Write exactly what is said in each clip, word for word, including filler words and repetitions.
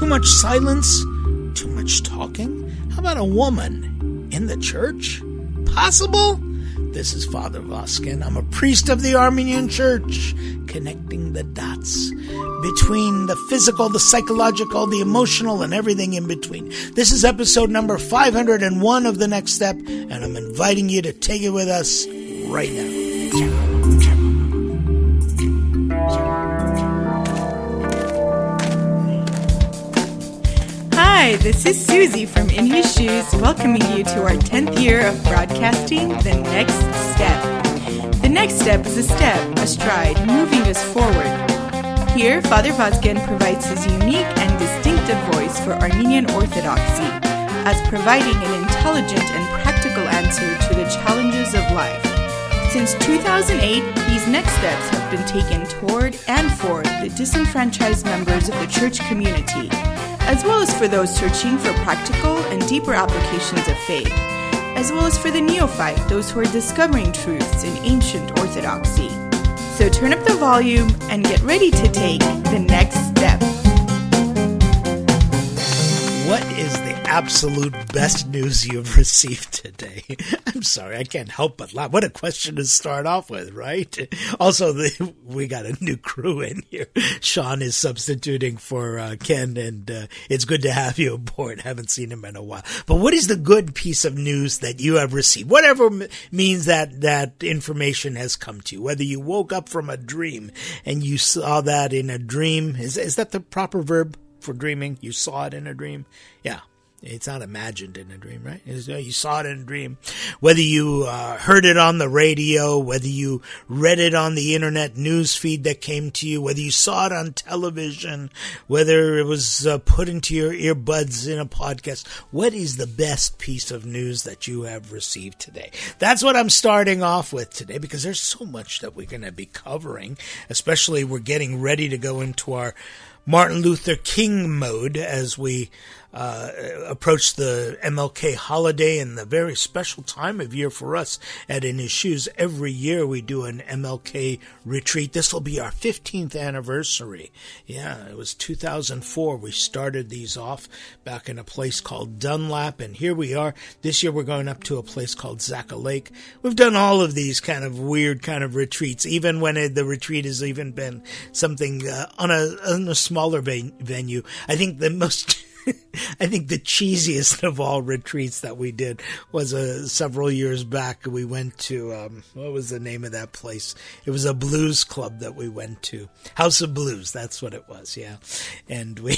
Too much silence? Too much talking? How about a woman in the church? Possible? This is Father Voskin. I'm a priest of the Armenian Church, connecting the dots between the physical, the psychological, the emotional, and everything in between. This is episode number five hundred one of The Next Step, and I'm inviting you to take it with us right now. Hi, this is Susie from In His Shoes, welcoming you to our tenth year of broadcasting The Next Step. The Next Step is a step, a stride, moving us forward. Here, Father Vazgen provides his unique and distinctive voice for Armenian Orthodoxy, as providing an intelligent and practical answer to the challenges of life. Since two thousand eight, these next steps have been taken toward and for the disenfranchised members of the church community, as well as for those searching for practical and deeper applications of faith, as well as for the neophyte, those who are discovering truths in ancient orthodoxy. So turn up the volume and get ready to take the next step. What is the absolute best news you've received today? I'm sorry, I can't help but laugh. What a question to start off with, right? Also, the, we got a new crew in here. Sean is substituting for uh, Ken, and uh, it's good to have you aboard. Haven't seen him in a while. But what is the good piece of news that you have received? Whatever m- means that that information has come to you. Whether you woke up from a dream and you saw that in a dream. Is, is that the proper verb for dreaming? You saw it in a dream? Yeah. It's not imagined in a dream, right? It's, uh, you saw it in a dream. Whether you uh, heard it on the radio, whether you read it on the internet news feed that came to you, whether you saw it on television, whether it was uh, put into your earbuds in a podcast, what is the best piece of news that you have received today? That's what I'm starting off with today, because there's so much that we're going to be covering, especially we're getting ready to go into our Martin Luther King mode as we uh, approach the M L K holiday and the very special time of year for us at In His Shoes. Every year we do an M L K retreat. This will be our fifteenth anniversary. Yeah, it was two thousand four. We started these off back in a place called Dunlap, and here we are. This year we're going up to a place called Zaka Lake. We've done all of these kind of weird kind of retreats, even when it, the retreat has even been something uh, on a on a smaller ven- venue. I think the most, I think the cheesiest of all retreats that we did was uh, several years back. We went to, um, what was the name of that place? It was a blues club that we went to. House of Blues, that's what it was, yeah. And we...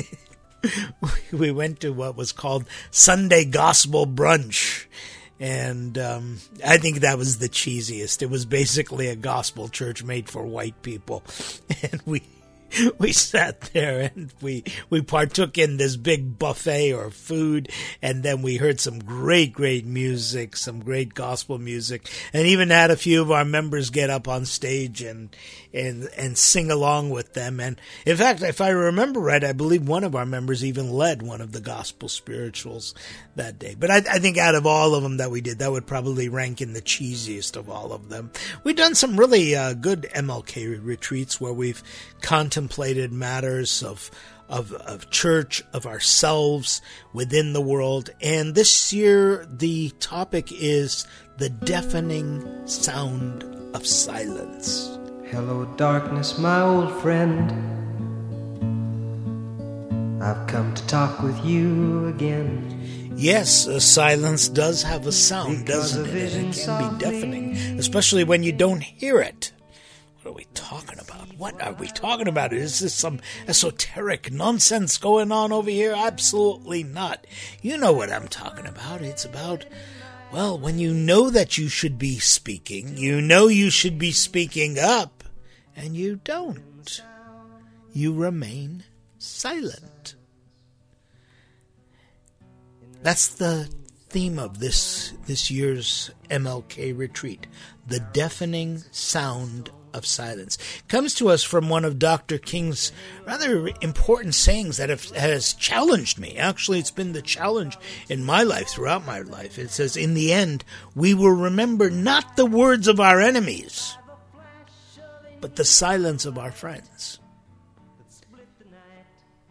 we went to what was called Sunday Gospel Brunch. And um, I think that was the cheesiest. It was basically a gospel church made for white people. And we we sat there and we, we partook in this big buffet or food. And then we heard some great, great music, some great gospel music. And even had a few of our members get up on stage and and and sing along with them. And in fact, if I remember right, I believe one of our members even led one of the gospel spirituals that day. But I, I think out of all of them that we did, that would probably rank in the cheesiest of all of them. We've done some really uh, good M L K retreats where we've contemplated matters of Of, of church, of ourselves within the world. And this year, the topic is the deafening sound of silence. Hello, darkness, my old friend. I've come to talk with you again. Yes, uh, silence does have a sound, because doesn't it? And it can be deafening, especially when you don't hear it. What are we talking about? What are we talking about? Is this some esoteric nonsense going on over here? Absolutely not. You know what I'm talking about. It's about, well, when you know that you should be speaking, you know you should be speaking up, and you don't. You remain silent. That's the theme of this this year's M L K retreat, the deafening sound of silence. It comes to us from one of Doctor King's rather important sayings that have, has challenged me. Actually, it's been the challenge in my life, throughout my life. It says, in the end, we will remember not the words of our enemies, but the silence of our friends.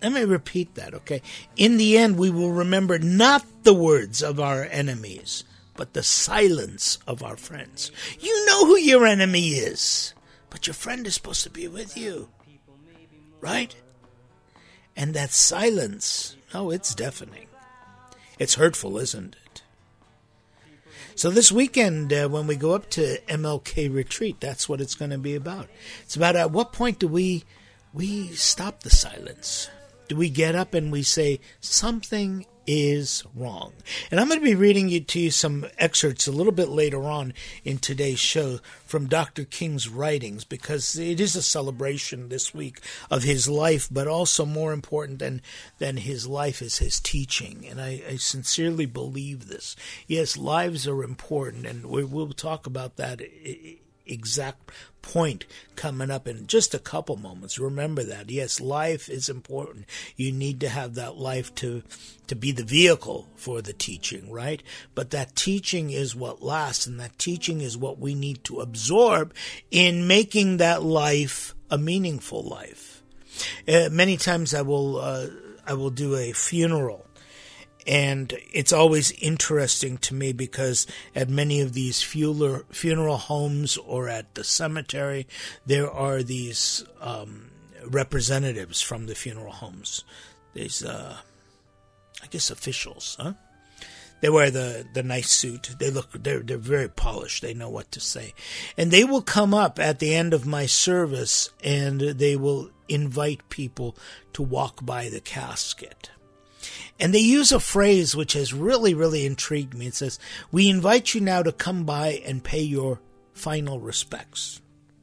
Let me repeat that, okay? In the end, we will remember not the words of our enemies, but the silence of our friends. You know who your enemy is, but your friend is supposed to be with you, right? And that silence, oh, it's deafening. It's hurtful, isn't it? So this weekend, uh, when we go up to M L K Retreat, that's what it's going to be about. It's about at what point do we we stop the silence? Do we get up and we say, something is wrong? And I'm going to be reading you to you some excerpts a little bit later on in today's show from Doctor King's writings, because it is a celebration this week of his life, but also more important than, than his life is his teaching. And I, I sincerely believe this. Yes, lives are important, and we, we'll talk about that exact point coming up in just a couple moments. Remember that. Yes, life is important. You need to have that life to to be the vehicle for the teaching, right? But that teaching is what lasts, and that teaching is what we need to absorb in making that life a meaningful life. Uh, many times I will uh, I will do a funeral. And it's always interesting to me because at many of these funeral, funeral homes or at the cemetery, there are these um, representatives from the funeral homes. These, uh, I guess, officials, huh? They wear the, the nice suit. They look, they're, they're very polished. They know what to say. And they will come up at the end of my service and they will invite people to walk by the casket. And they use a phrase which has really, really intrigued me. It says, we invite you now to come by and pay your final respects.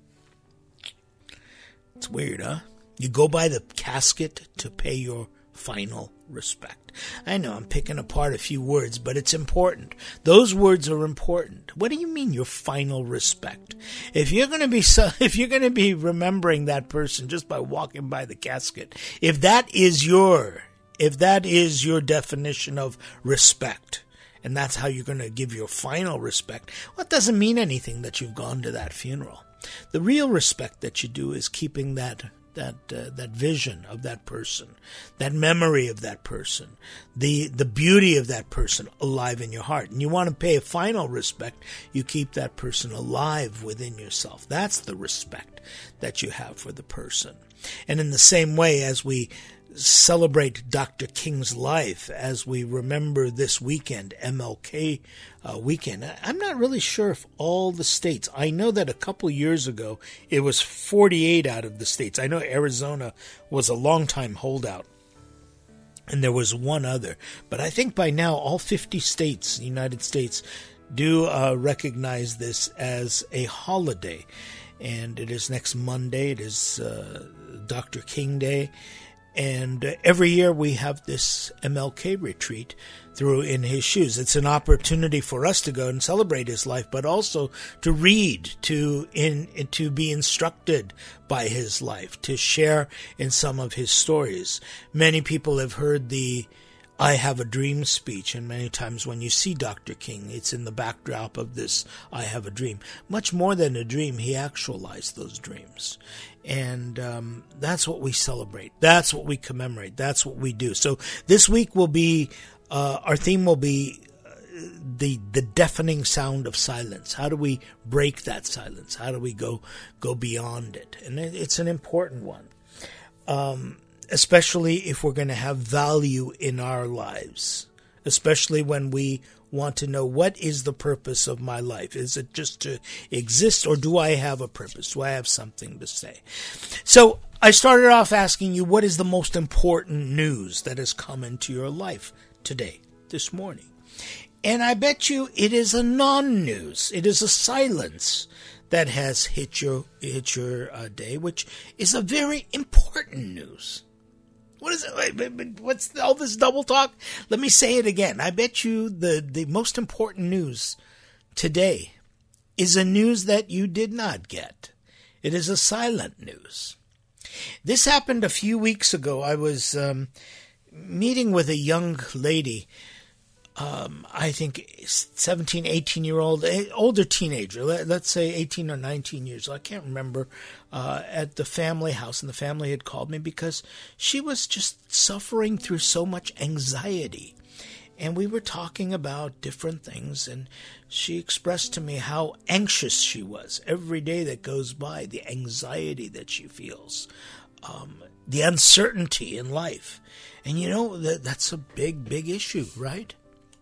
It's weird, huh? You go by the casket to pay your final respect. I know I'm picking apart a few words, but it's important. Those words are important. What do you mean your final respect? If you're going to be so, if you're going to be remembering that person just by walking by the casket, if that is your If that is your definition of respect, and that's how you're going to give your final respect, well, it doesn't mean anything that you've gone to that funeral. The real respect that you do is keeping that that uh, that vision of that person, that memory of that person, the the beauty of that person alive in your heart. And you want to pay a final respect, you keep that person alive within yourself. That's the respect that you have for the person. And in the same way, as we celebrate Doctor King's life, as we remember this weekend, M L K uh, weekend. I'm not really sure if all the states, I know that a couple years ago, it was forty-eight out of the states. I know Arizona was a long time holdout, and there was one other. But I think by now all fifty states, the United States, do uh, recognize this as a holiday. And it is next Monday. It is uh, Doctor King Day. And uh, every year we have this M L K retreat through In His Shoes. It's an opportunity for us to go and celebrate his life, but also to read, to in to be instructed by his life, to share in some of his stories. Many people have heard the I Have a Dream speech, and many times when you see Doctor King, it's in the backdrop of this I Have a Dream. Much more than a dream, he actualized those dreams. And um, that's what we celebrate. That's what we commemorate. That's what we do. So this week will be, uh, our theme will be uh, the the deafening sound of silence. How do we break that silence? How do we go go beyond it? And it, it's an important one. Um Especially if we're going to have value in our lives, especially when we want to know, what is the purpose of my life? Is it just to exist, or do I have a purpose? Do I have something to say? So I started off asking you, what is the most important news that has come into your life today, this morning? And I bet you it is a non-news. It is a silence that has hit your, hit your uh, day, which is a very important news. What is it? What's all this double talk? Let me say it again. I bet you the, the most important news today is a news that you did not get. It is a silent news. This happened a few weeks ago. I was um, meeting with a young lady um, I think seventeen, eighteen year old, older teenager, let, let's say eighteen or nineteen years old, I can't remember, uh, at the family house, and the family had called me because she was just suffering through so much anxiety. And we were talking about different things, and she expressed to me how anxious she was every day that goes by, the anxiety that she feels, um, the uncertainty in life. And you know, that that's a big, big issue, right?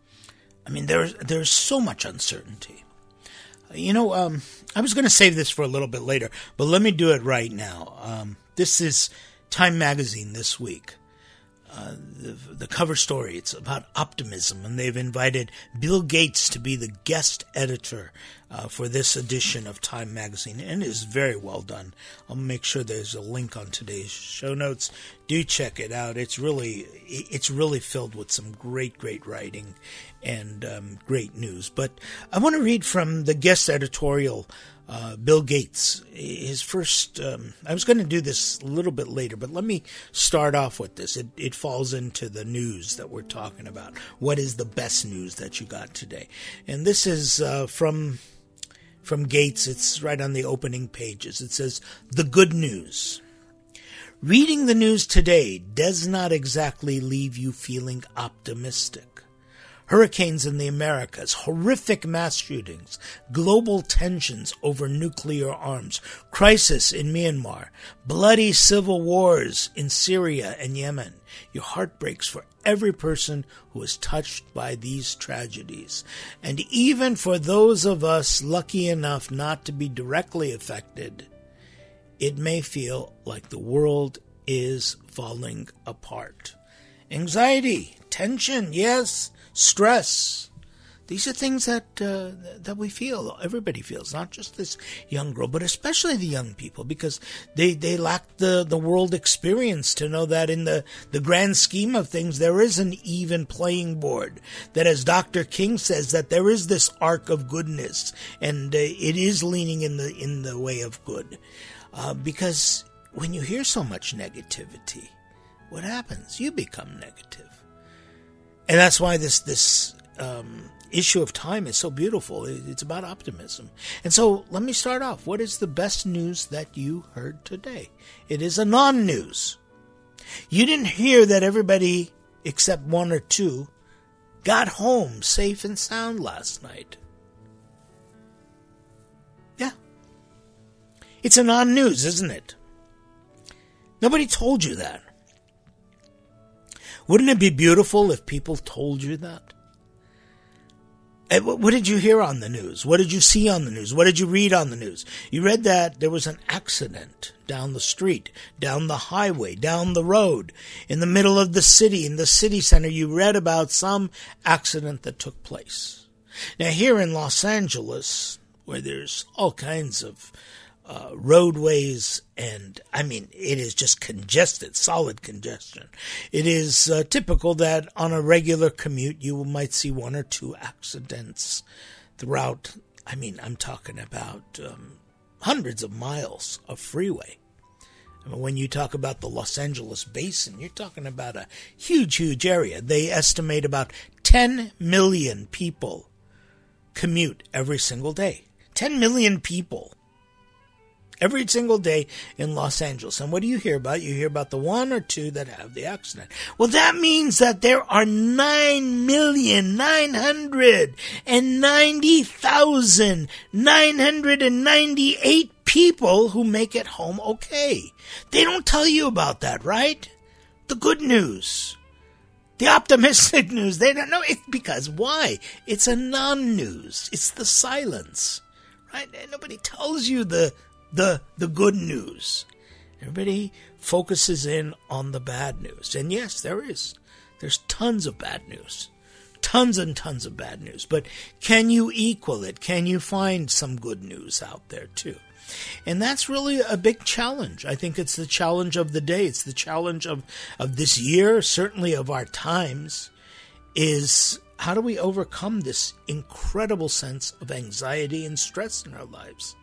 I mean, there's there's so much uncertainty. You know, um, I was going to save this for a little bit later, but let me do it right now. Um, this is Time Magazine this week. Uh, the, the cover story, it's about optimism, and they've invited Bill Gates to be the guest editor uh, for this edition of Time Magazine, and it is very well done. I'll make sure there's a link on today's show notes. Do check it out. It's really it's really filled with some great, great writing and um, great news. But I want to read from the guest editorial. Uh, Bill Gates, his first, um, I was going to do this a little bit later, but let me start off with this. It, it falls into the news that we're talking about. What is the best news that you got today? And this is uh, from, from Gates. It's right on the opening pages. It says, "The good news. Reading the news today does not exactly leave you feeling optimistic. Hurricanes in the Americas, horrific mass shootings, global tensions over nuclear arms, crisis in Myanmar, bloody civil wars in Syria and Yemen. Your heart breaks for every person who is touched by these tragedies. And even for those of us lucky enough not to be directly affected, it may feel like the world is falling apart. Anxiety, tension, yes, stress. These are things that uh, that we feel, everybody feels, not just this young girl, but especially the young people, because they, they lack the, the world experience to know that in the, the grand scheme of things, there is an even playing board, that as Doctor King says, that there is this arc of goodness, and uh, it is leaning in the, in the way of good. Uh, because when you hear so much negativity, what happens? You become negative. And that's why this this um, issue of Time is so beautiful. It's about optimism. And so let me start off. What is the best news that you heard today? It is a non-news. You didn't hear that everybody except one or two got home safe and sound last night. Yeah. It's a non-news, isn't it? Nobody told you that. Wouldn't it be beautiful if people told you that? And what did you hear on the news? What did you see on the news? What did you read on the news? You read that there was an accident down the street, down the highway, down the road, in the middle of the city, in the city center. You read about some accident that took place. Now here in Los Angeles, where there's all kinds of Uh, roadways, and I mean, it is just congested, solid congestion. It is uh, typical that on a regular commute, you might see one or two accidents throughout. I mean, I'm talking about um, hundreds of miles of freeway. I mean, when you talk about the Los Angeles basin, you're talking about a huge, huge area. They estimate about ten million people commute every single day. ten million people. Every single day in Los Angeles. And what do you hear about? You hear about the one or two that have the accident. Well, that means that there are nine million nine hundred ninety thousand nine hundred ninety-eight people who make it home okay. They don't tell you about that, right? The good news. The optimistic news. They don't know. It's because why? It's a non-news. It's the silence, right? And nobody tells you the The the good news. Everybody focuses in on the bad news. And yes, there is. There's tons of bad news. Tons and tons of bad news. But can you equal it? Can you find some good news out there too? And that's really a big challenge. I think it's the challenge of the day. It's the challenge of, of this year, certainly of our times, is how do we overcome this incredible sense of anxiety and stress in our lives?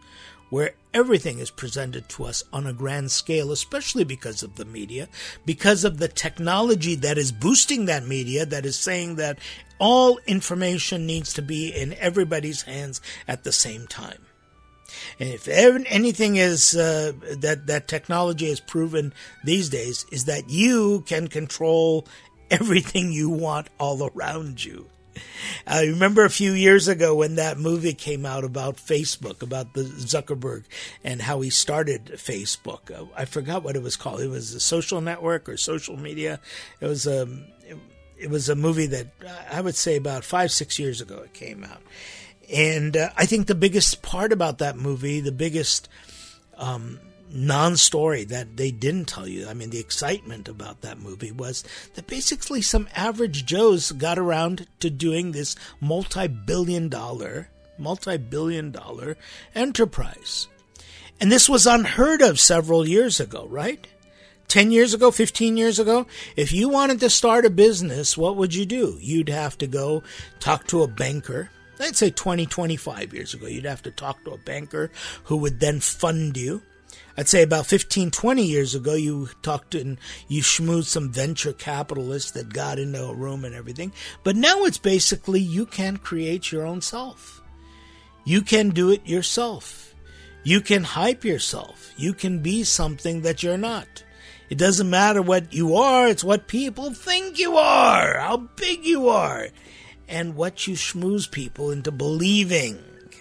where everything is presented to us on a grand scale, especially because of the media, because of the technology that is boosting that media, that is saying that all information needs to be in everybody's hands at the same time. And if anything is uh, that that technology has proven these days is that you can control everything you want all around you. I remember a few years ago when that movie came out about Facebook, about the Zuckerberg and how he started Facebook. I forgot what it was called. It was a social network or social media. It was a, it, it was a movie that I would say about five, six years ago it came out. And uh, I think the biggest part about that movie, the biggest um, non-story that they didn't tell you, I mean, the excitement about that movie was that basically some average Joes got around to doing this multi-billion dollar, multi-billion dollar enterprise. And this was unheard of several years ago, right? ten years ago, fifteen years ago, if you wanted to start a business, what would you do? You'd have to go talk to a banker. I'd say twenty, twenty-five years ago, you'd have to talk to a banker who would then fund you. I'd say about fifteen, twenty years ago, you talked to and you schmoozed some venture capitalists that got into a room and everything. But now it's basically you can create your own self. You can do it yourself. You can hype yourself. You can be something that you're not. It doesn't matter what you are. It's what people think you are, how big you are, and what you schmooze people into believing.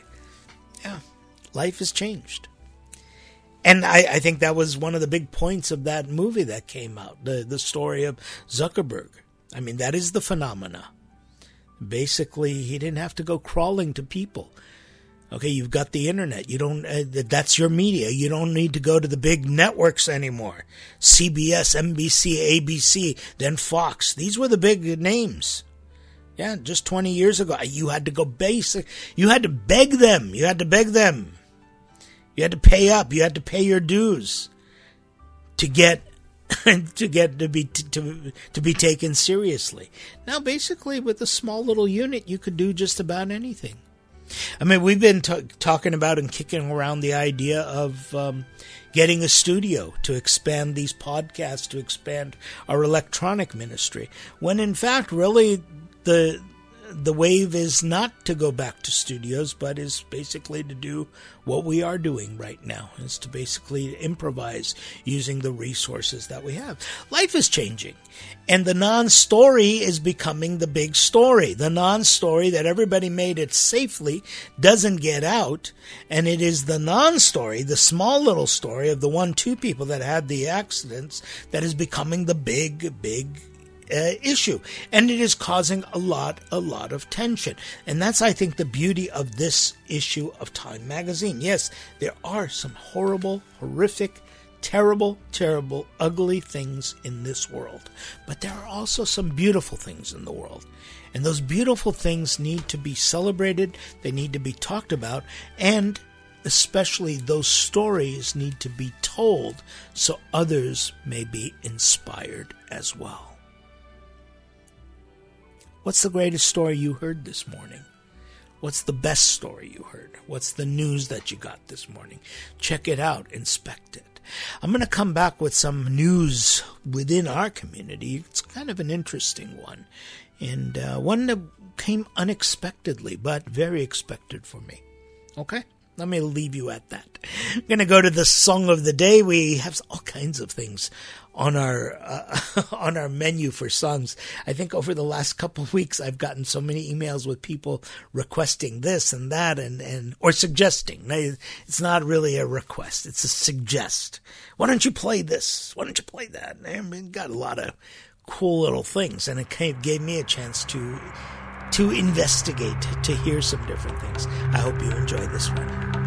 Yeah, life has changed. And I, I think that was one of the big points of that movie that came out, the, the story of Zuckerberg. I mean, that is the phenomena. Basically, he didn't have to go crawling to people. Okay, you've got the internet. You don't. Uh, that's your media. You don't need to go to the big networks anymore. C B S, N B C, A B C, then Fox. These were the big names. Yeah, just twenty years ago, you had to go basic. You had to beg them. You had to beg them. You had to pay up. You had to pay your dues to get to get to be to to be taken seriously. Now, basically, with a small little unit, you could do just about anything. I mean, we've been t- talking about and kicking around the idea of um, getting a studio to expand these podcasts, to expand our electronic ministry, when in fact, really, the the wave is not to go back to studios, but is basically to do what we are doing right now, is to basically improvise using the resources that we have. Life is changing, and the non-story is becoming the big story. The non-story that everybody made it safely doesn't get out, and it is the non-story, the small little story of the one, two people that had the accidents that is becoming the big, big Uh, issue, and it is causing a lot, a lot of tension. And that's, I think, the beauty of this issue of Time magazine. Yes, there are some horrible, horrific, terrible, terrible, ugly things in this world, but there are also some beautiful things in the world. And those beautiful things need to be celebrated, they need to be talked about, and especially those stories need to be told so others may be inspired as well. What's the greatest story you heard this morning? What's the best story you heard? What's the news that you got this morning? Check it out. Inspect it. I'm going to come back with some news within our community. It's kind of an interesting one. And uh, one that came unexpectedly, but very expected for me. Okay? Let me leave you at that. I'm going to go to the song of the day. We have all kinds of things on our uh, on our menu for songs. I think over the last couple of weeks, I've gotten so many emails with people requesting this and that, and, and or suggesting. It's not really a request; it's a suggest. Why don't you play this? Why don't you play that? And I mean, got a lot of cool little things, and it kind of gave me a chance to. to investigate, to hear some different things. I hope you enjoy this one.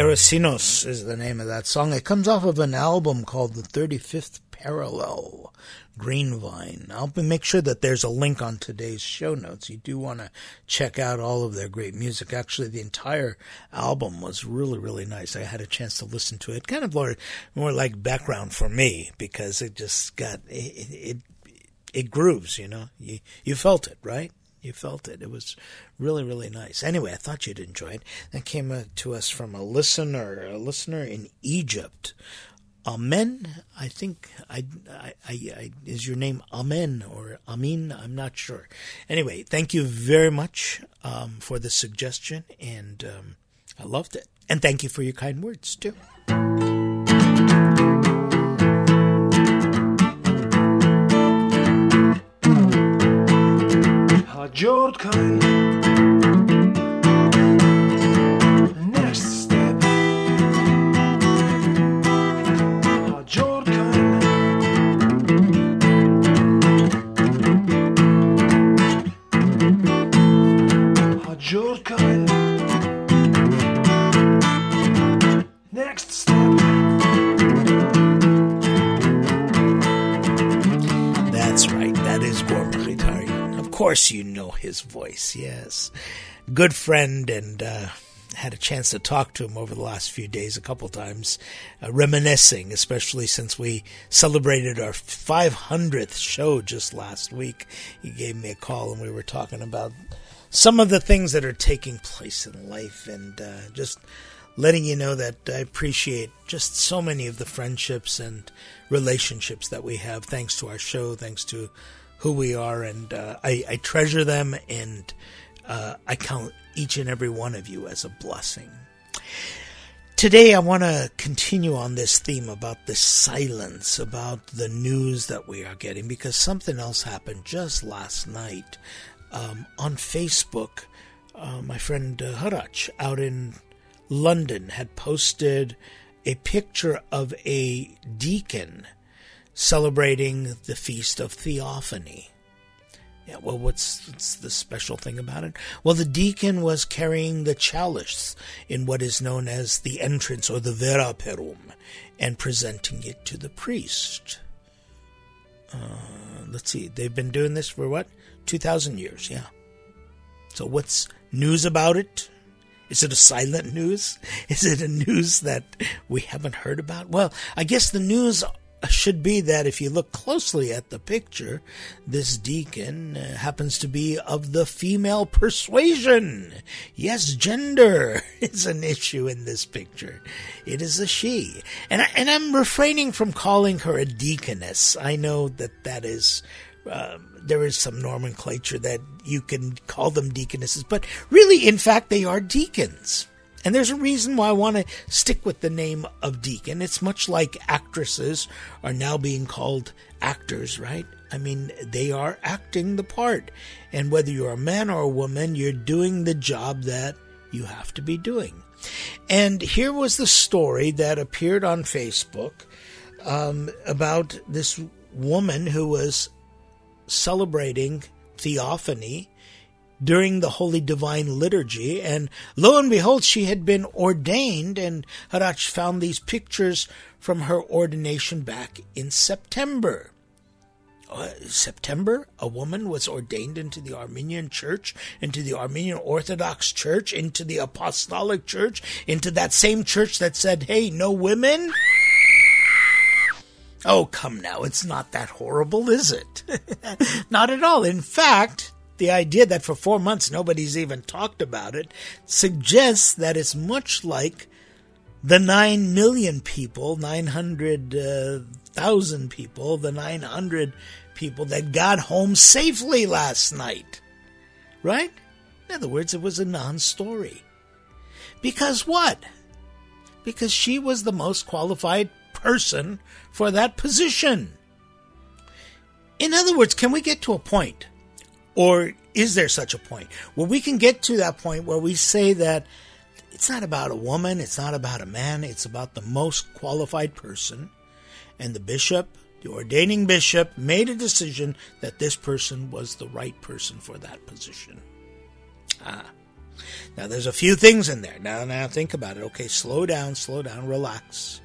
Torrecinos is the name of that song. It comes off of an album called The thirty-fifth Parallel, Greenvine. I'll make sure that there's a link on today's show notes. You do want to check out all of their great music. Actually, the entire album was really, really nice. I had a chance to listen to it, kind of more, more like background for me, because it just got, it, it, it grooves, you know. You, you felt it, right? You felt it. It was really, really nice. Anyway, I thought you'd enjoy it. That came uh, to us from a listener, a listener in Egypt. Amen. I think I, I, I, I is your name Amen or Amin? I'm not sure. Anyway, thank you very much um, for the suggestion, and um, I loved it. And thank you for your kind words too. George Coyne. Next step. George Coyne. George Coyne. Next step. That's right. That is Gorm Ritarian. Of course you know his voice, yes. Good friend, and uh, had a chance to talk to him over the last few days a couple times, uh, reminiscing, especially since we celebrated our five hundredth show just last week. He gave me a call, and we were talking about some of the things that are taking place in life, and uh, just letting you know that I appreciate just so many of the friendships and relationships that we have, thanks to our show, thanks to who we are, and uh, I, I treasure them, and uh, I count each and every one of you as a blessing. Today I want to continue on this theme about the silence, about the news that we are getting, because something else happened just last night um, on Facebook. Uh, my friend uh, Harach out in London had posted a picture of a deacon celebrating the Feast of Theophany. Yeah, well, what's, what's the special thing about it? Well, the deacon was carrying the chalice in what is known as the entrance, or the vera perum, and presenting it to the priest. Uh, let's see, they've been doing this for what? two thousand years, yeah. So what's news about it? Is it a silent news? Is it a news that we haven't heard about? Well, I guess the news should be that if you look closely at the picture, this deacon uh, happens to be of the female persuasion. Yes, gender is an issue in this picture. It is a she. And, I, and I'm refraining from calling her a deaconess. I know that that is... Uh, there is some nomenclature that you can call them deaconesses, but really, in fact, they are deacons. And there's a reason why I want to stick with the name of deacon. It's much like actresses are now being called actors, right? I mean, they are acting the part. And whether you're a man or a woman, you're doing the job that you have to be doing. And here was the story that appeared on Facebook um, about this woman who was celebrating Theophany during the Holy Divine Liturgy, and lo and behold, she had been ordained, and Harach found these pictures from her ordination back in September. Uh, September, a woman was ordained into the Armenian Church, into the Armenian Orthodox Church, into the Apostolic Church, into that same church that said, hey, no women? Oh, come now, it's not that horrible, is it? Not at all. In fact, the idea that for four months nobody's even talked about it suggests that it's much like the nine million people, nine hundred thousand people, the nine hundred people that got home safely last night. Right? In other words, it was a non-story. Because what? Because she was the most qualified person for that position. In other words, can we get to a point, or is there such a point, where we can get to that point where we say that it's not about a woman, it's not about a man, it's about the most qualified person, and the bishop, the ordaining bishop, made a decision that this person was the right person for that position. Ah. Now, there's a few things in there. Now, now think about it. Okay, slow down, slow down, relax.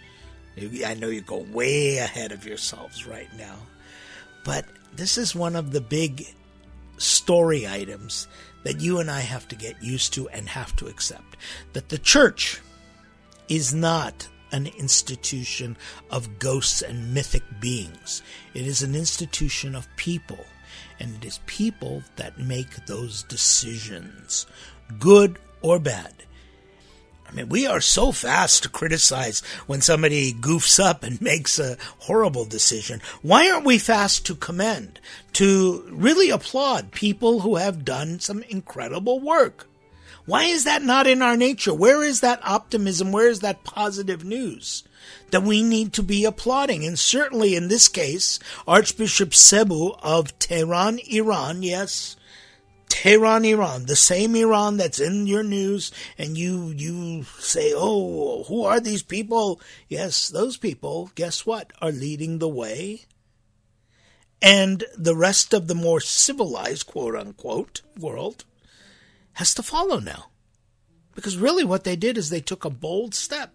I know you go way ahead of yourselves right now. But this is one of the big story items that you and I have to get used to and have to accept. That the church is not an institution of ghosts and mythic beings. It is an institution of people. And it is people that make those decisions, good or bad. I mean, we are so fast to criticize when somebody goofs up and makes a horrible decision. Why aren't we fast to commend, to really applaud people who have done some incredible work? Why is that not in our nature? Where is that optimism? Where is that positive news that we need to be applauding? And certainly in this case, Archbishop Sebou of Tehran, Iran, yes, Tehran, Iran, the same Iran that's in your news, and you you say, oh, who are these people? Yes, those people, guess what, are leading the way. And the rest of the more civilized, quote-unquote, world has to follow now. Because really what they did is they took a bold step.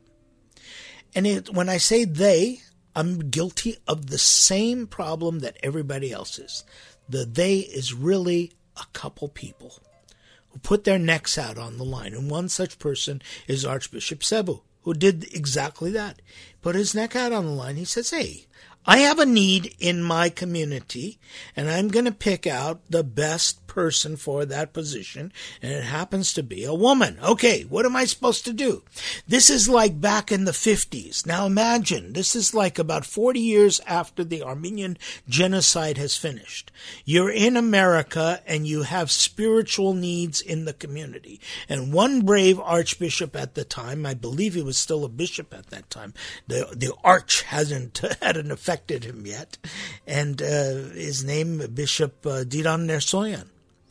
And it, when I say they, I'm guilty of the same problem that everybody else is. The they is really a couple people who put their necks out on the line. And one such person is Archbishop Sebou, who did exactly that. Put his neck out on the line. He says, hey, I have a need in my community, and I'm going to pick out the best person for that position, and it happens to be a woman. Okay, what am I supposed to do? This is like back in the fifties. Now imagine, this is like about forty years after the Armenian genocide has finished. You're in America, and you have spiritual needs in the community. And one brave archbishop at the time, I believe he was still a bishop at that time, the, the arch hasn't hadn't affected him yet, and uh, his name, Bishop uh, Diran Nersoyan.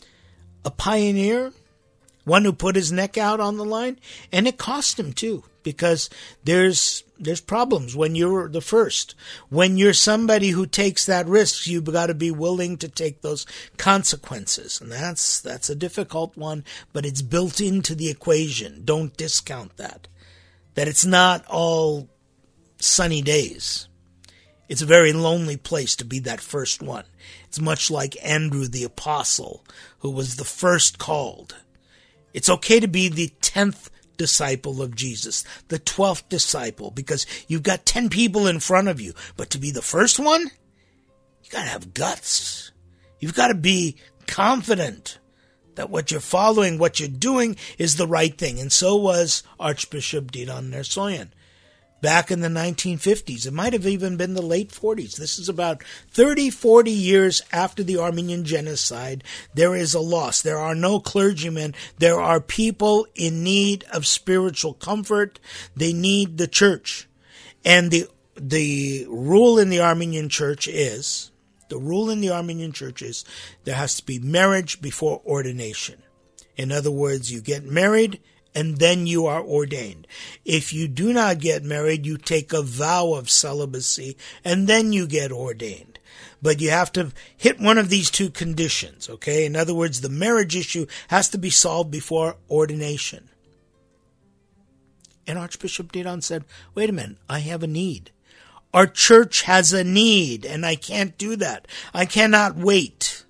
A pioneer, one who put his neck out on the line, and it cost him too, because there's there's problems when you're the first. When you're somebody who takes that risk, you've got to be willing to take those consequences, and that's that's a difficult one, but it's built into the equation. Don't discount that. That it's not all sunny days. It's a very lonely place to be that first one. It's much like Andrew the Apostle, who was the first called. It's okay to be the tenth disciple of Jesus, the twelfth disciple, because you've got ten people in front of you. But to be the first one, you got to have guts. You've got to be confident that what you're following, what you're doing is the right thing. And so was Archbishop Diran Nersoyan. Back in the nineteen fifties, it might have even been the late forties. This is about thirty, forty years after the Armenian genocide. There is a loss. There are no clergymen. There are people in need of spiritual comfort. They need the church. And the the rule in the Armenian church is, the rule in the Armenian church is there has to be marriage before ordination. In other words, you get married, and then you are ordained. If you do not get married, you take a vow of celibacy, and then you get ordained. But you have to hit one of these two conditions, okay? In other words, the marriage issue has to be solved before ordination. And Archbishop Diran said, wait a minute, I have a need. Our church has a need, and I can't do that. I cannot wait.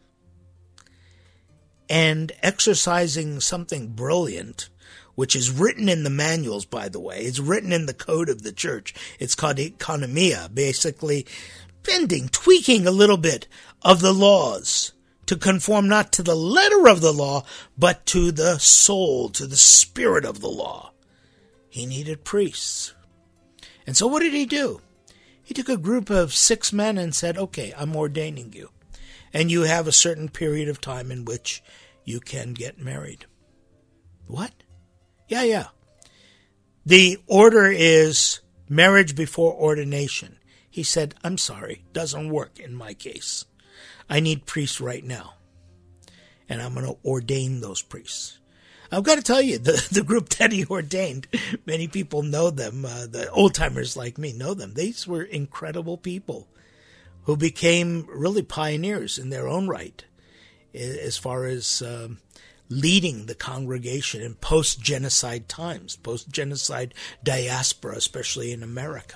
And exercising something brilliant, which is written in the manuals, by the way. It's written in the code of the church. It's called economia, basically bending, tweaking a little bit of the laws to conform not to the letter of the law, but to the soul, to the spirit of the law. He needed priests. And so what did he do? He took a group of six men and said, okay, I'm ordaining you. And you have a certain period of time in which you can get married. What? Yeah, yeah. The order is marriage before ordination. He said, I'm sorry, doesn't work in my case. I need priests right now. And I'm going to ordain those priests. I've got to tell you, the, the group that he ordained, many people know them. Uh, the old-timers like me know them. These were incredible people who became really pioneers in their own right as far as um, leading the congregation in post-genocide times, post-genocide diaspora, especially in America.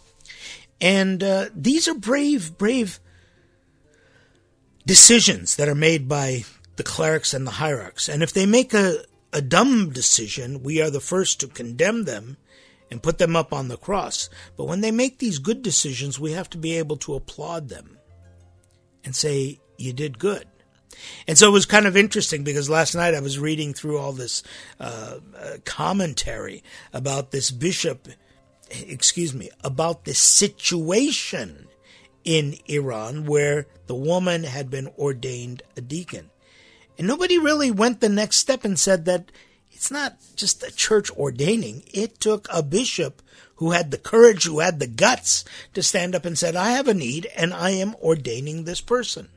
And uh, these are brave, brave decisions that are made by the clerics and the hierarchs. And if they make a, a dumb decision, we are the first to condemn them and put them up on the cross. But when they make these good decisions, we have to be able to applaud them and say, you did good. And so it was kind of interesting because last night I was reading through all this uh, uh, commentary about this bishop, excuse me, about this situation in Iran where the woman had been ordained a deacon. And nobody really went the next step and said that it's not just the church ordaining. It took a bishop who had the courage, who had the guts to stand up and said, I have a need and I am ordaining this person.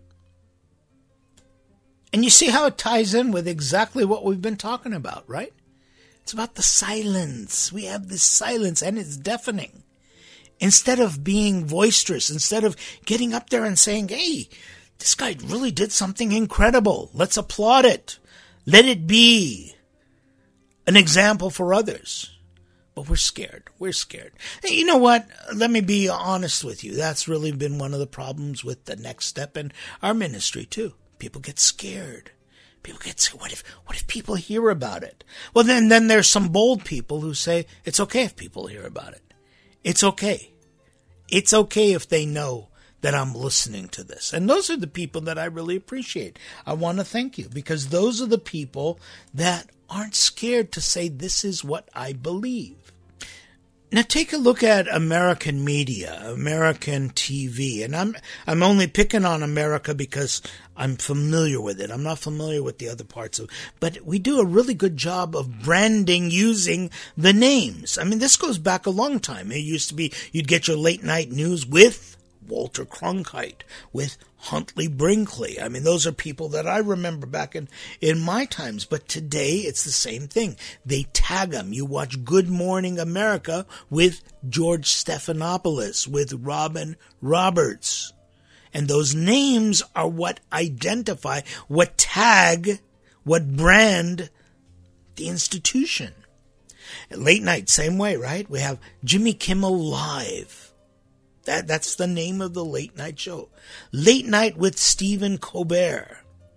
And you see how it ties in with exactly what we've been talking about, right? It's about the silence. We have this silence and it's deafening. Instead of being boisterous, instead of getting up there and saying, hey, this guy really did something incredible. Let's applaud it. Let it be an example for others. But we're scared. We're scared. Hey, you know what? Let me be honest with you. That's really been one of the problems with the Next Step in our ministry, too. People get scared. People get scared. What if, what if people hear about it? Well, then, then there's some bold people who say, it's okay if people hear about it. It's okay. It's okay if they know that I'm listening to this. And those are the people that I really appreciate. I want to thank you because those are the people that aren't scared to say, this is what I believe. Now take a look at American media, American T V, and I'm I'm only picking on America because I'm familiar with it. I'm not familiar with the other parts of it. But we do a really good job of branding using the names. I mean, this goes back a long time. It used to be you'd get your late night news with Walter Cronkite, with Huntley Brinkley. I mean, those are people that I remember back in, in my times. But today, it's the same thing. They tag them. You watch Good Morning America with George Stephanopoulos, with Robin Roberts. And those names are what identify, what tag, what brand the institution. And late night, same way, right? We have Jimmy Kimmel Live. That that's the name of the late night show. Late Night with Stephen Colbert.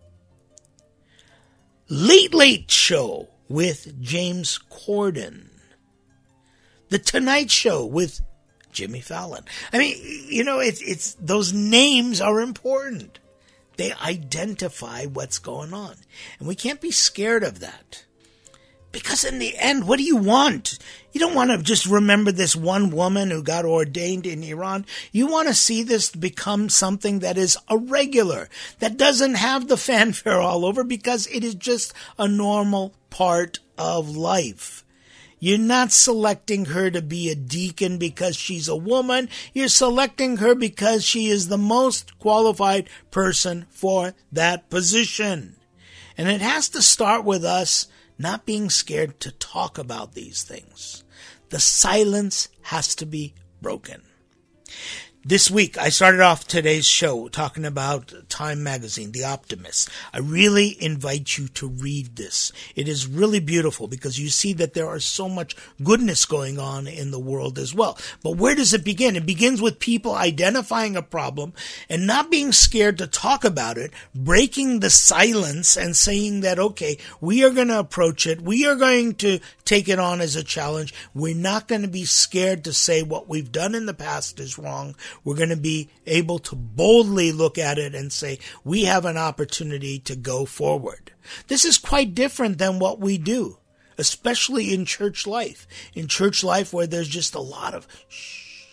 Late Late Show with James Corden. The Tonight Show with Jimmy Fallon. I mean, you know, it's it's those names are important. They identify what's going on. And we can't be scared of that. Because in the end, what do you want? You don't want to just remember this one woman who got ordained in Iran. You want to see this become something that is a regular, that doesn't have the fanfare all over because it is just a normal part of life. You're not selecting her to be a deacon because she's a woman. You're selecting her because she is the most qualified person for that position. And it has to start with us not being scared to talk about these things. The silence has to be broken. This week, I started off today's show talking about Time Magazine, The Optimist. I really invite you to read this. It is really beautiful because you see that there are so much goodness going on in the world as well. But where does it begin? It begins with people identifying a problem and not being scared to talk about it, breaking the silence and saying that, okay, we are going to approach it. We are going to take it on as a challenge. We're not going to be scared to say what we've done in the past is wrong. We're going to be able to boldly look at it and say, we have an opportunity to go forward. This is quite different than what we do, especially in church life. In church life where there's just a lot of shh.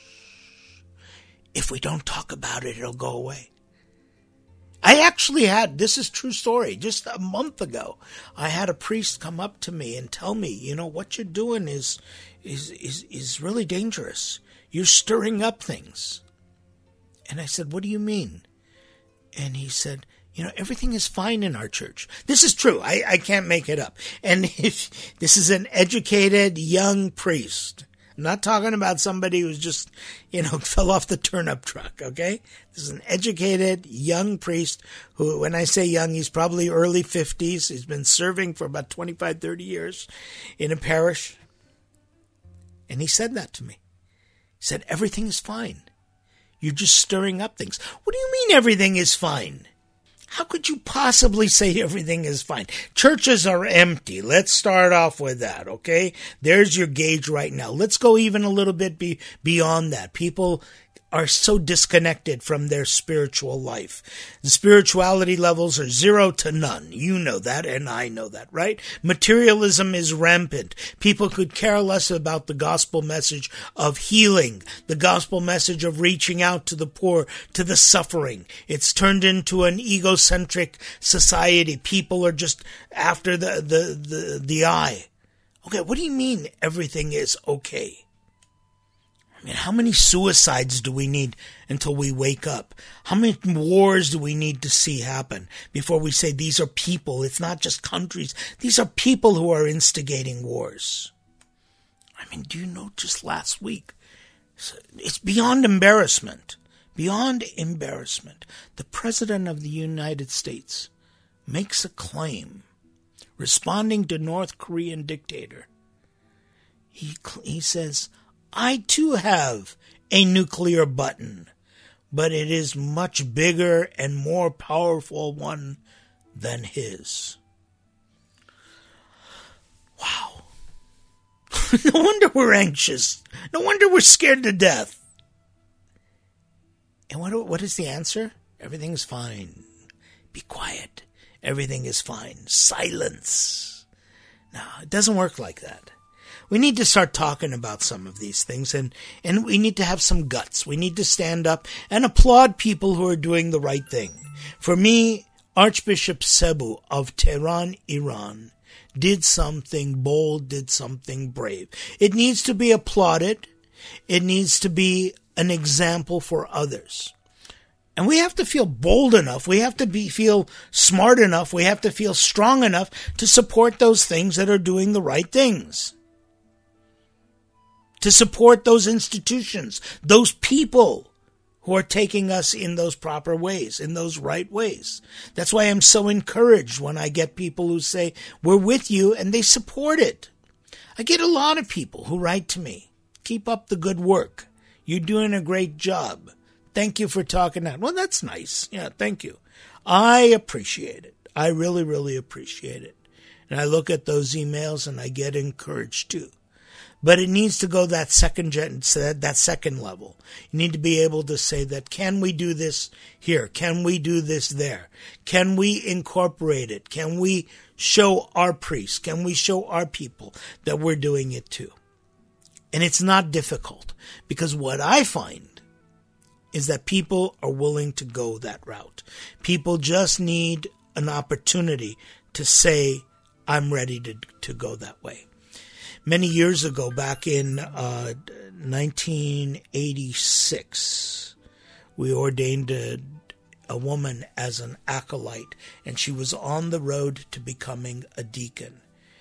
If we don't talk about it, it'll go away. I actually had, this is true story, just a month ago, I had a priest come up to me and tell me, you know, what you're doing is is is, is really dangerous. You're stirring up things. And I said, what do you mean? And he said, you know, everything is fine in our church. This is true. I, I can't make it up. And if this is an educated young priest, I'm not talking about somebody who's just, you know, fell off the turnip truck, okay? This is an educated, young priest who, when I say young, he's probably early fifties. He's been serving for about twenty-five, thirty years in a parish. And he said that to me. He said, everything is fine. You're just stirring up things. What do you mean everything is fine? How could you possibly say everything is fine? Churches are empty. Let's start off with that, okay? There's your gauge right now. Let's go even a little bit be, beyond that. People are so disconnected from their spiritual life. The spirituality levels are zero to none. You know that, and I know that, right? Materialism is rampant. People could care less about the gospel message of healing, the gospel message of reaching out to the poor, to the suffering. It's turned into an egocentric society. People are just after the, the, the, the eye. Okay, what do you mean everything is okay? I mean, how many suicides do we need until we wake up? How many wars do we need to see happen before we say these are people? It's not just countries. These are people who are instigating wars. I mean, do you know just last week? It's beyond embarrassment. Beyond embarrassment. The President of the United States makes a claim responding to North Korean dictator. He, he says, I too have a nuclear button, but it is much bigger and more powerful one than his. Wow. No wonder we're anxious. No wonder we're scared to death. And what, what is the answer? Everything's fine. Be quiet. Everything is fine. Silence. No, it doesn't work like that. We need to start talking about some of these things, and, and we need to have some guts. We need to stand up and applaud people who are doing the right thing. For me, Archbishop Sebu of Tehran, Iran, did something bold, did something brave. It needs to be applauded. It needs to be an example for others. And we have to feel bold enough. We have to be feel smart enough. We have to feel strong enough to support those things that are doing the right things. To support those institutions, those people who are taking us in those proper ways, in those right ways. That's why I'm so encouraged when I get people who say, we're with you, and they support it. I get a lot of people who write to me, keep up the good work. You're doing a great job. Thank you for talking out. Well, that's nice. Yeah, thank you. I appreciate it. I really, really appreciate it. And I look at those emails and I get encouraged too. But it needs to go that second gen, that second level. You need to be able to say that, can we do this here? Can we do this there? Can we incorporate it? Can we show our priests? Can we show our people that we're doing it too? And it's not difficult, because what I find is that people are willing to go that route. People just need an opportunity to say, I'm ready to, to go that way. Many years ago, back in uh, nineteen eighty-six, we ordained a, a woman as an acolyte, and she was on the road to becoming a deacon.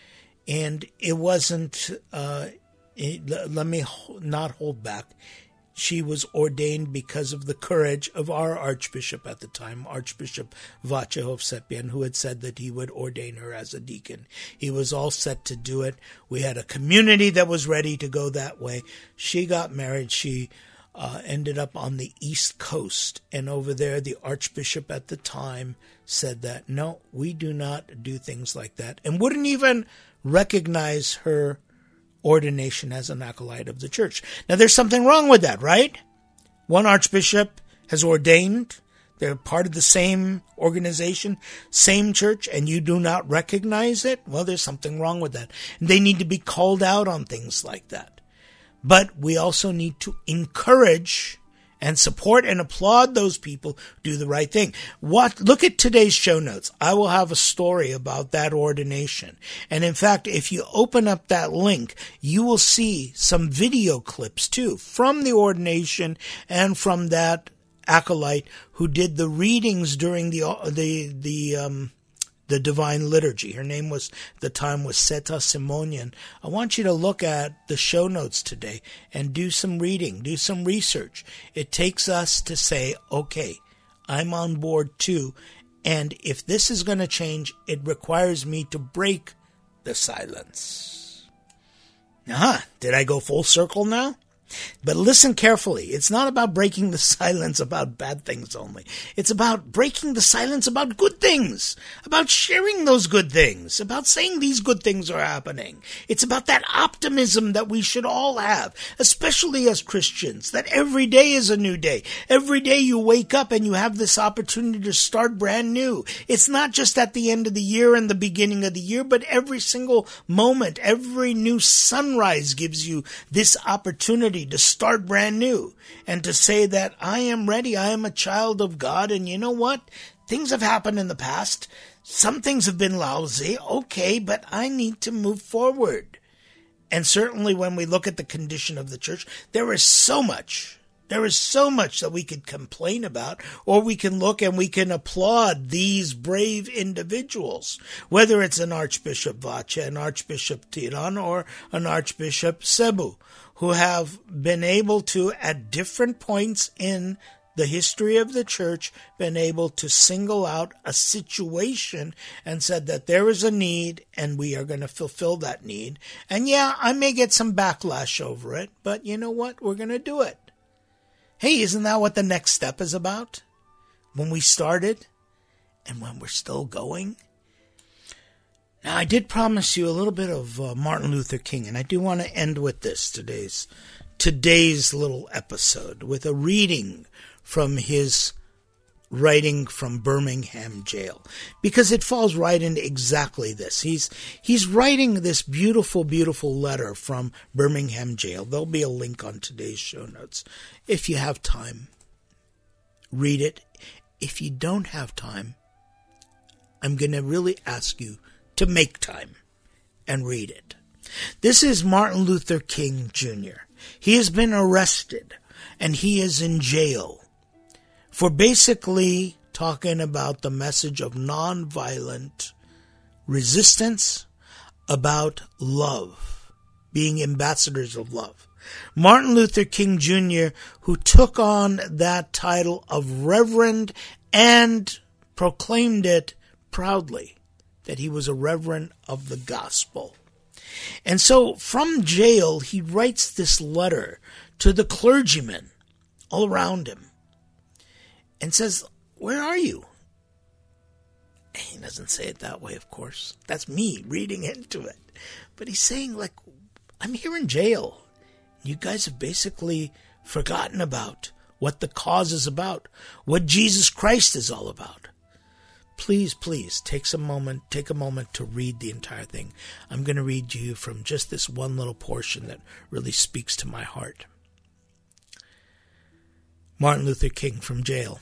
And it wasn't, uh, it, let me not hold back. She was ordained because of the courage of our Archbishop at the time, Archbishop Vaclav Sepian, who had said that he would ordain her as a deacon. He was all set to do it. We had a community that was ready to go that way. She got married. She uh, ended up on the East Coast. And over there, the Archbishop at the time said that, no, we do not do things like that, and wouldn't even recognize her ordination as an acolyte of the church. Now, there's something wrong with that, right? One archbishop has ordained, they're part of the same organization, same church, and you do not recognize it? Well, there's something wrong with that. And they need to be called out on things like that. But we also need to encourage and support and applaud those people who do the right thing. What? Look at today's show notes. I will have a story about that ordination. And in fact, if you open up that link, you will see some video clips too from the ordination and from that acolyte who did the readings during the the the um, the Divine Liturgy. Her name was, at the time, was Seta Simonian. I want you to look at the show notes today and do some reading, do some research. It takes us to say, okay, I'm on board too, and if this is going to change, it requires me to break the silence. Ah, did I go full circle now? But listen carefully. It's not about breaking the silence about bad things only. It's about breaking the silence about good things, about sharing those good things, about saying these good things are happening. It's about that optimism that we should all have, especially as Christians, that every day is a new day. Every day you wake up and you have this opportunity to start brand new. It's not just at the end of the year and the beginning of the year, but every single moment, every new sunrise gives you this opportunity to start brand new and to say that I am ready. I am a child of God. And you know what? Things have happened in the past. Some things have been lousy. Okay, but I need to move forward. And certainly when we look at the condition of the church, there is so much. There is so much that we could complain about, or we can look and we can applaud these brave individuals, whether it's an Archbishop Vacha, an Archbishop Tiran, or an Archbishop Cebu, who have been able to, at different points in the history of the church, been able to single out a situation and said that there is a need and we are going to fulfill that need. And yeah, I may get some backlash over it, but you know what? We're going to do it. Hey, isn't that what the next step is about? When we started and when we're still going? Now, I did promise you a little bit of uh, Martin Luther King, and I do want to end with this, today's today's little episode, with a reading from his writing from Birmingham jail, because it falls right into exactly this. He's he's writing this beautiful, beautiful letter from Birmingham jail. There'll be a link on today's show notes. If you have time, read it. If you don't have time, I'm going to really ask you to make time and read it. This is Martin Luther King Junior He has been arrested and he is in jail for basically talking about the message of nonviolent resistance, about love, being ambassadors of love. Martin Luther King Junior, who took on that title of Reverend and proclaimed it proudly, that he was a reverend of the gospel. And so from jail, he writes this letter to the clergymen all around him and says, where are you? And he doesn't say it that way, of course. That's me reading into it. But he's saying, like, I'm here in jail. You guys have basically forgotten about what the cause is about, what Jesus Christ is all about. Please, please, take some moment, take a moment to read the entire thing. I'm going to read to you from just this one little portion that really speaks to my heart. Martin Luther King from jail.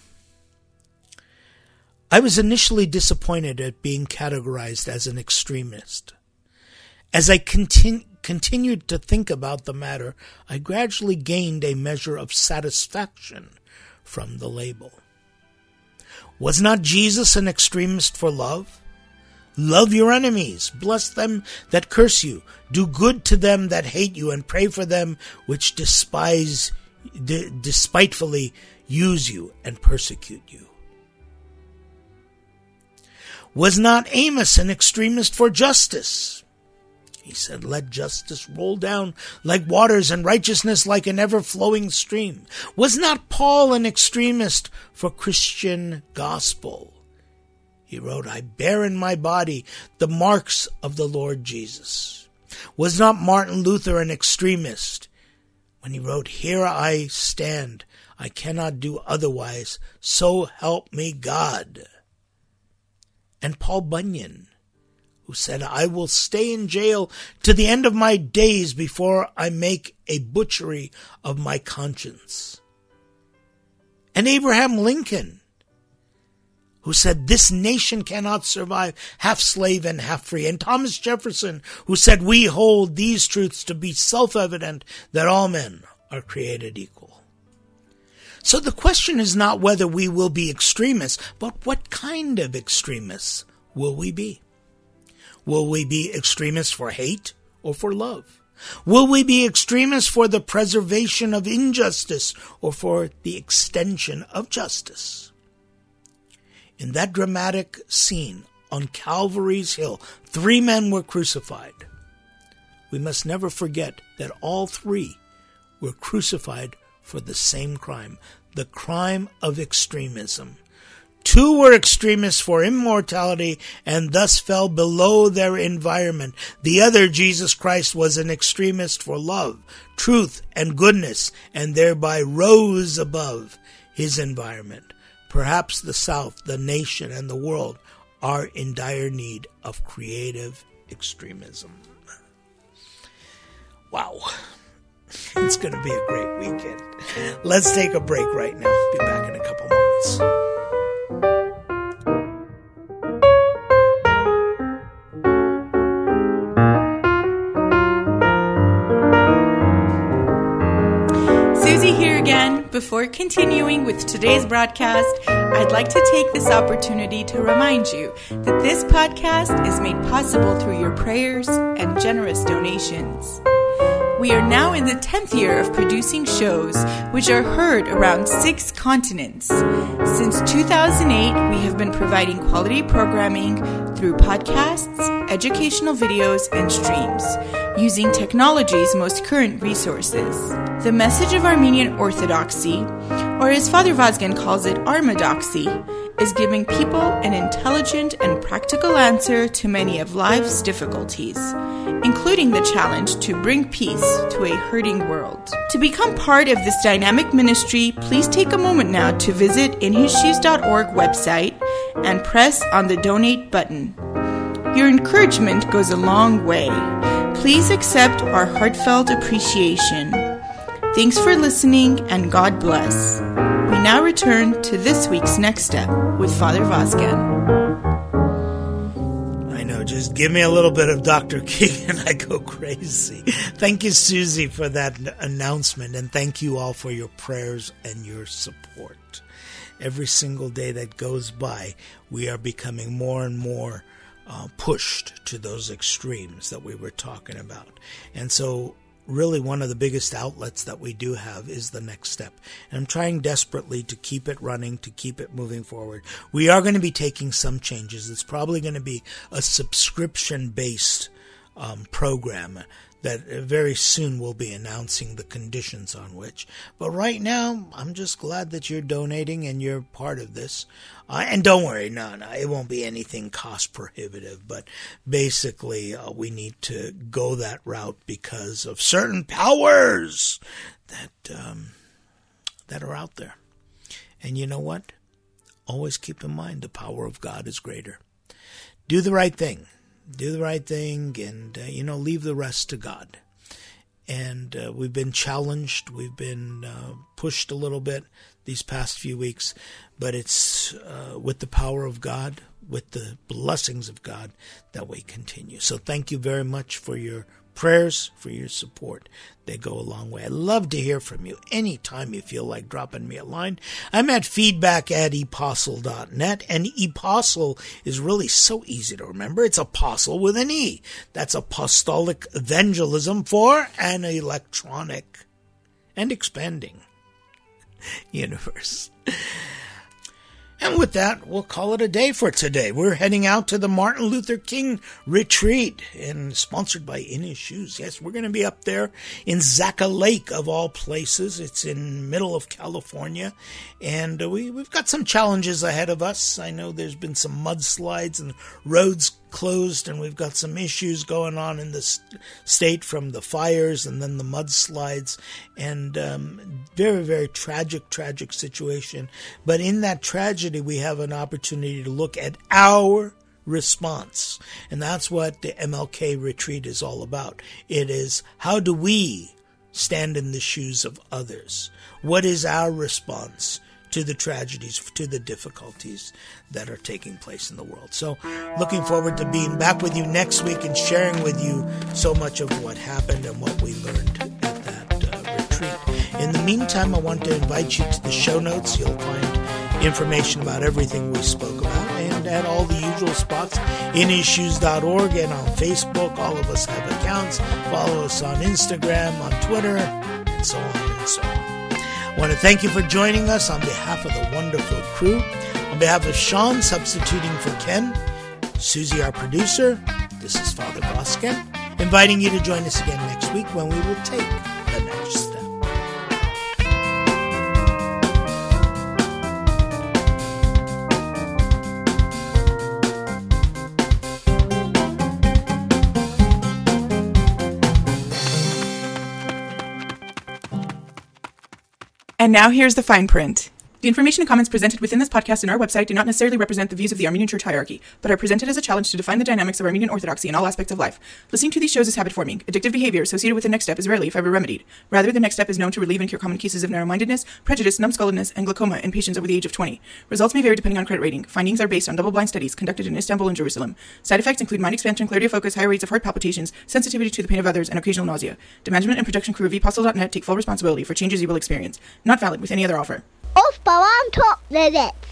I was initially disappointed at being categorized as an extremist. As I continu- continued to think about the matter, I gradually gained a measure of satisfaction from the label. Was not Jesus an extremist for love? Love your enemies, bless them that curse you, do good to them that hate you, and pray for them which despise, de- despitefully use you and persecute you. Was not Amos an extremist for justice? He said, let justice roll down like waters and righteousness like an ever-flowing stream. Was not Paul an extremist for Christian gospel? He wrote, I bear in my body the marks of the Lord Jesus. Was not Martin Luther an extremist when he wrote, here I stand, I cannot do otherwise, so help me God? And Paul Bunyan, who said, I will stay in jail to the end of my days before I make a butchery of my conscience. And Abraham Lincoln, who said, this nation cannot survive half slave and half free. And Thomas Jefferson, who said, we hold these truths to be self-evident, that all men are created equal. So the question is not whether we will be extremists, but what kind of extremists will we be? Will we be extremists for hate or for love? Will we be extremists for the preservation of injustice or for the extension of justice? In that dramatic scene on Calvary's Hill, three men were crucified. We must never forget that all three were crucified for the same crime, the crime of extremism. Two were extremists for immortality and thus fell below their environment. The other, Jesus Christ, was an extremist for love, truth, and goodness, and thereby rose above his environment. Perhaps the South, the nation, and the world are in dire need of creative extremism. Wow. It's going to be a great weekend. Let's take a break right now. Be back in a couple moments. Susie here again. Before continuing with today's broadcast, I'd like to take this opportunity to remind you that this podcast is made possible through your prayers and generous donations. We are now in the tenth year of producing shows which are heard around six continents. Since two thousand eight, we have been providing quality programming through podcasts, educational videos, and streams, using technology's most current resources. The message of Armenian Orthodoxy, or as Father Vazgen calls it, Armadoxy, is giving people an intelligent and practical answer to many of life's difficulties, including the challenge to bring peace to a hurting world. To become part of this dynamic ministry, please take a moment now to visit in his shoes dot org website and press on the donate button. Your encouragement goes a long way. Please accept our heartfelt appreciation. Thanks for listening, and God bless. We now return to this week's Next Step with Father Vazgen. I know, just give me a little bit of Doctor King and I go crazy. Thank you, Susie, for that announcement, and thank you all for your prayers and your support. Every single day that goes by, we are becoming more and more uh, pushed to those extremes that we were talking about. And so really one of the biggest outlets that we do have is the Next Step. And I'm trying desperately to keep it running, to keep it moving forward. We are going to be taking some changes. It's probably going to be a subscription-based um, program that very soon we'll be announcing the conditions on which. But right now, I'm just glad that you're donating and you're part of this. Uh, and don't worry, no, no, it won't be anything cost prohibitive. But basically, uh, we need to go that route because of certain powers that um, that are out there. And you know what? Always keep in mind the power of God is greater. Do the right thing. Do the right thing and, uh, you know, leave the rest to God. And uh, we've been challenged. We've been uh, pushed a little bit these past few weeks. But it's uh, with the power of God, with the blessings of God, that we continue. So thank you very much for your prayers, for your support. They go a long way. I love to hear from you anytime you feel like dropping me a line. I'm at feedback at epostle dot net, and epostle is really so easy to remember. It's apostle with an E. That's apostolic evangelism for an electronic and expanding universe. And with that, we'll call it a day for today. We're heading out to the Martin Luther King retreat, and sponsored by In His Shoes. Yes, we're going to be up there in Zaca Lake, of all places. It's in middle of California, and uh, we, we've got some challenges ahead of us. I know there's been some mudslides and roads closed, and we've got some issues going on in the st- state from the fires and then the mudslides, and um, very, very tragic, tragic situation. But in that tragedy, we have an opportunity to look at our response, and that's what the M L K retreat is all about. It is, how do we stand in the shoes of others? What is our response to the tragedies, to the difficulties that are taking place in the world? So looking forward to being back with you next week and sharing with you so much of what happened and what we learned at that uh, retreat. In the meantime, I want to invite you to the show notes. You'll find information about everything we spoke about, and at all the usual spots, in issues dot org and on Facebook. All of us have accounts. Follow us on Instagram, on Twitter, and so on and so on. I want to thank you for joining us on behalf of the wonderful crew. On behalf of Sean, substituting for Ken, Susie, our producer, this is Father Vosken, inviting you to join us again next week when we will take the next step. And now here's the fine print. The information and comments presented within this podcast and our website do not necessarily represent the views of the Armenian Church hierarchy, but are presented as a challenge to define the dynamics of Armenian Orthodoxy in all aspects of life. Listening to these shows is habit-forming. Addictive behavior associated with the next step is rarely, if ever, remedied. Rather, the next step is known to relieve and cure common cases of narrow-mindedness, prejudice, numbskulledness, and glaucoma in patients over the age of twenty. Results may vary depending on credit rating. Findings are based on double-blind studies conducted in Istanbul and Jerusalem. Side effects include mind expansion, clarity of focus, higher rates of heart palpitations, sensitivity to the pain of others, and occasional nausea. The management and production crew of v postle dot net take full responsibility for changes you will experience. Not valid with any other offer. Of Balam Top Limits.